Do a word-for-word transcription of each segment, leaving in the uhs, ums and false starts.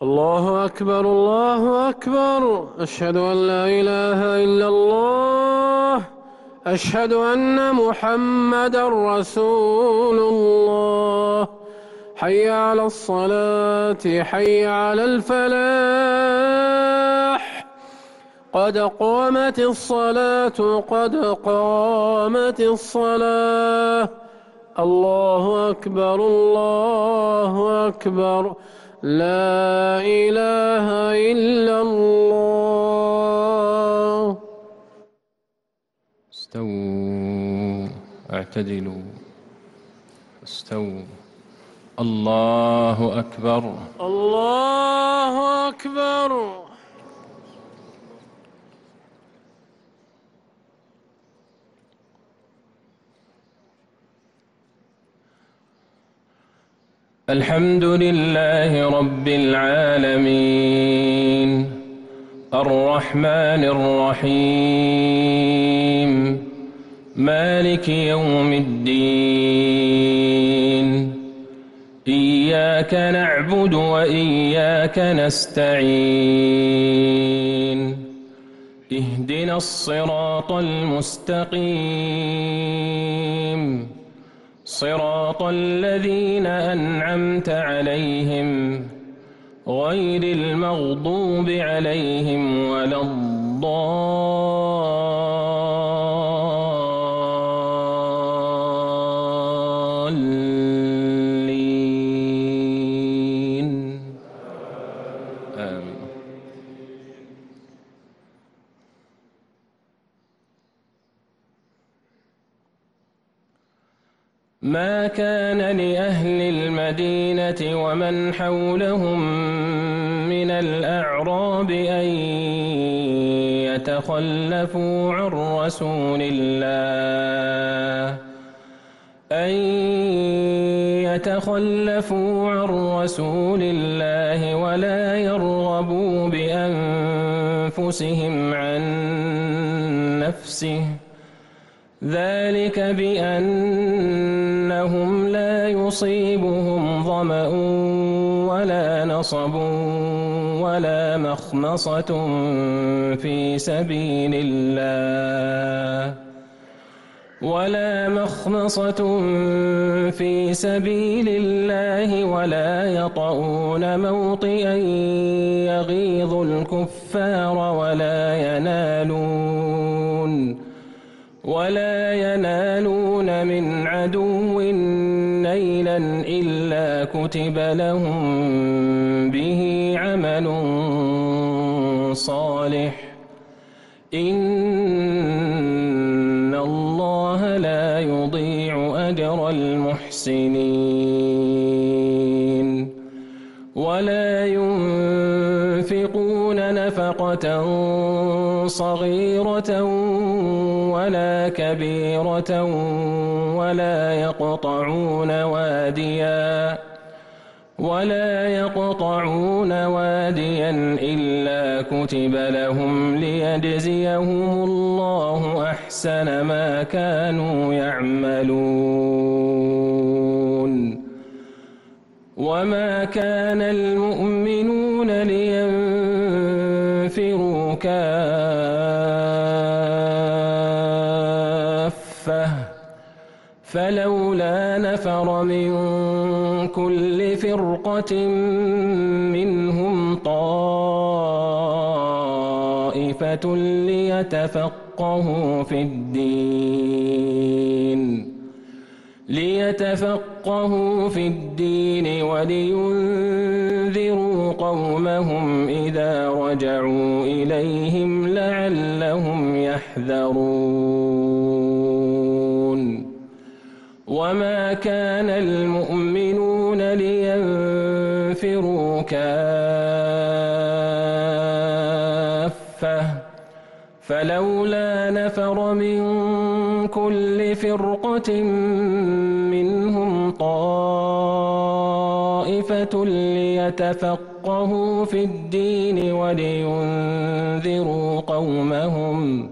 الله أكبر الله أكبر. أشهد أن لا إله إلا الله. أشهد أن محمدا رسول الله. حي على الصلاة حي على الفلاح. قد قامت الصلاة قد قامت الصلاة. الله أكبر الله أكبر. لا إله إلا الله. استووا اعتدلوا استووا. الله أكبر الله أكبر. الحمد لله رب العالمين الرحمن الرحيم مالك يوم الدين. إياك نعبد وإياك نستعين. اهدنا الصراط المستقيم صراط الذين أنعمت عليهم غير المغضوب عليهم ولا الضالين. آمين. ما كان لأهل المدينة ومن حولهم من الأعراب أن يتخلفوا عن رسول الله أن يتخلفوا عن رسول الله ولا يرغبوا بأنفسهم عن نفسه. ذلك بأنهم لا يصيبهم ظمأ ولا نصب ولا مخمصة في سبيل الله ولا مخمصة في سبيل الله ولا يطؤون موطئا يغيظ الكفار ولا ينالون ولا ينالون من عدو نيلا إلا كتب لهم به عمل صالح. إن الله لا يضيع أجر المحسنين. ولا ينفقون نفقة صغيرة ولا كبيرة ولا يقطعون واديا ولا يقطعون واديا إلا كتب لهم ليجزيهم الله أحسن ما كانوا يعملون. وما كان المؤمنون لينفروا كافة فلولا نفر من كل فرقة منهم طائفة ليتفقهوا في الدين ليتفقهوا في الدين ولينذروا قومهم إذا رجعوا إليهم لعلهم يحذرون. وما كان المؤمنون لينفروا كافة فلولا نفر من كل فرقة منهم طائفة ليتفقهوا في الدين ولينذروا قومهم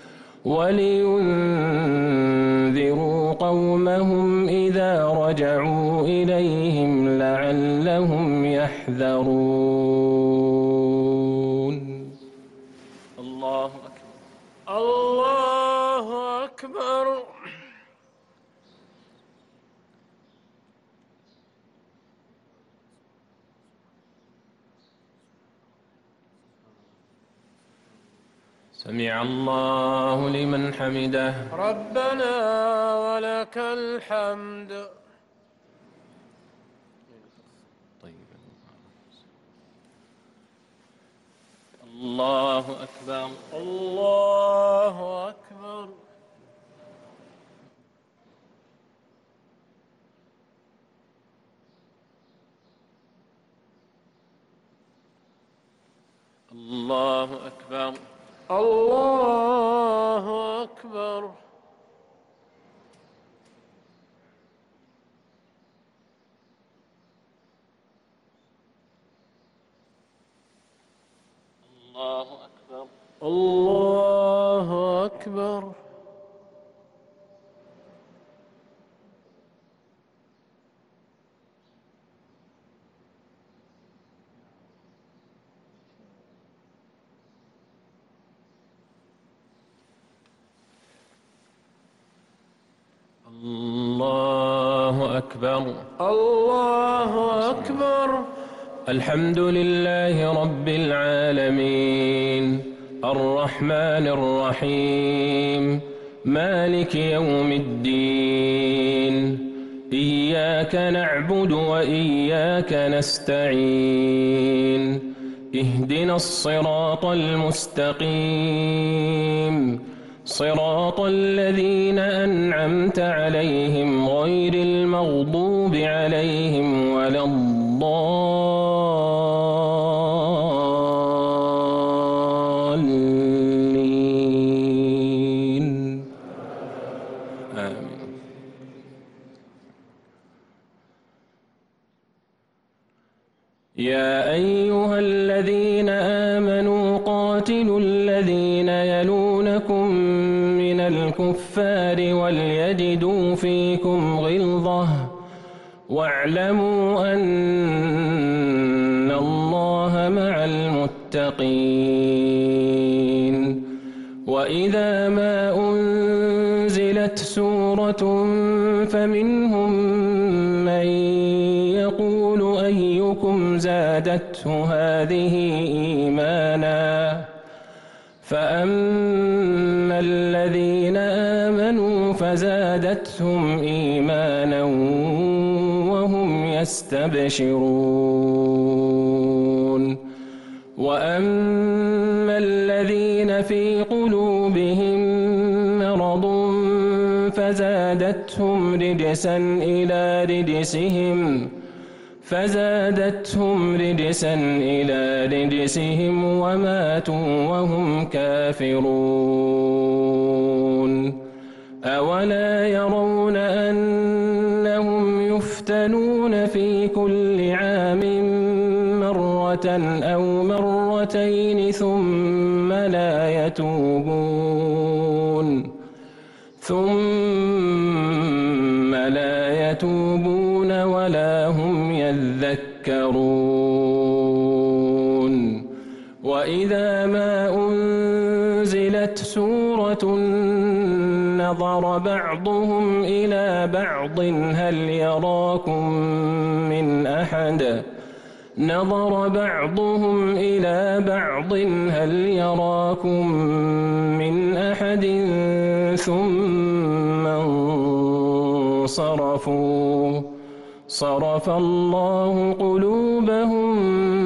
ولينذروا قومهم إذا رجعوا إليهم لعلهم يحذرون. أكبر. سمع الله لمن حمده. ربنا ولك الحمد. الله أكبر. الله أكبر. الله أكبر. الله أكبر. الله أكبر. الله أكبر. الله أكبر. الله أكبر. الحمد لله رب العالمين الرحمن الرحيم مالك يوم الدين إياك نعبد وإياك نستعين اهدنا الصراط المستقيم صراط الذين أنعمت عليهم غير المغضوب عليهم ولا الضالين آمين. يا أيها الذين آمنوا قاتلوا الذين يلونكم من الكفار وليجدوا فيكم غلظة واعلموا أن الله مع المتقين. وإذا ما أنزلت سورة فمنهم من يقول أيكم زادته هذه إيمانا فأما الذين آمنوا فزادتهم إيمانا وهم يستبشرون. وأما الذين في قلوبهم مرض فزادتهم رجسا إلى رجسهم فزادتهم رجسا إلى رجسهم وماتوا وهم كافرون. أولا يرون أنهم يفتنون في كل عام مرة أو مرتين ثم لا يتوبون ثم لا يتوبون ولا هم يذكرون. وإذا ما أنزلت سورة نظر بعضهم إلى بعض هل يراكم من أحد نظر بعضهم إلى بعض هل يراكم من أحد ثم انصرفوا صرف الله قلوبهم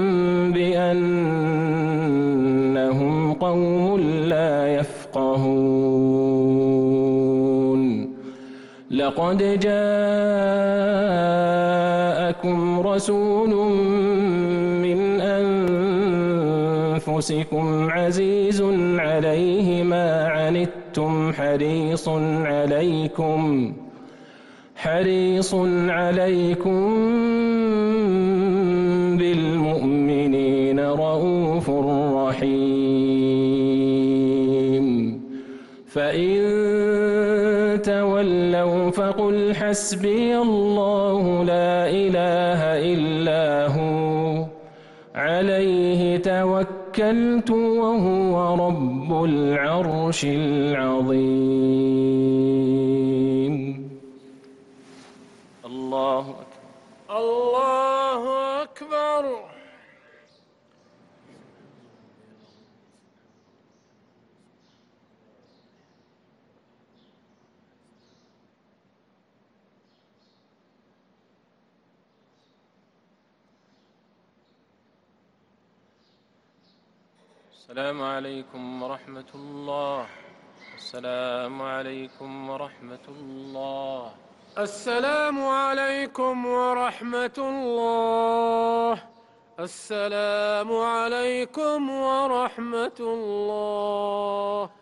بأنهم قوم لا يفقهون. لقد جاءكم رسول من أنفسكم عزيز عليه ما عنتم حريص عليكم حريص عليكم بالمؤمنين رؤوف رحيم. فإن تولوا فقل حسبي الله لا إله إلا هو عليه توكلت وهو رب العرش العظيم. السلام عليكم ورحمة الله. السلام عليكم ورحمة الله. السلام عليكم ورحمة الله. السلام عليكم ورحمة الله.